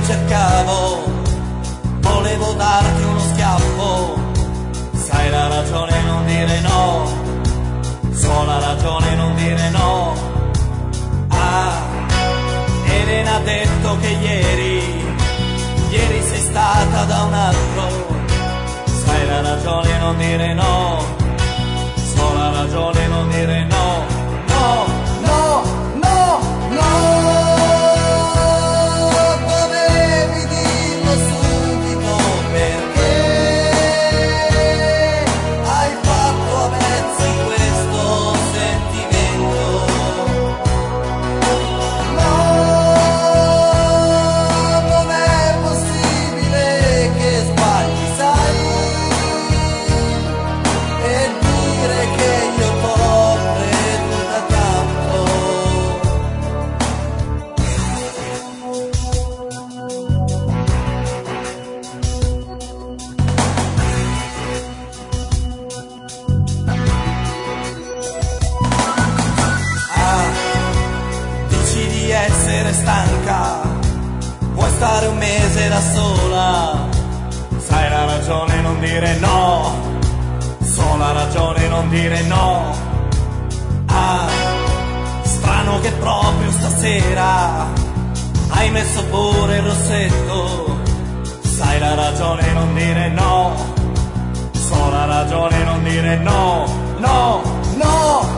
che cercavo, volevo darti uno schiaffo. Sai la ragione, non dire no, sola ragione, non dire no. Ah, Elena ha detto che ieri sei stata da un altro. Sai la ragione, non dire no, sola ragione, non dire no. No, no, no, no. Dovevi dirlo subito, perché hai fatto a pezzi questo sentimento. No, non è possibile che sbagli, sai, e dire che io t'ho creduta tanto. Ah, dici di essere stanca, vuoi stare un mese da sola. Sai la ragione, non dire no, sola ragione, non dire no. Ah, strano che proprio stasera hai messo pure il rossetto. Sai la ragione, non dire no, sola ragione, non dire no. No, no,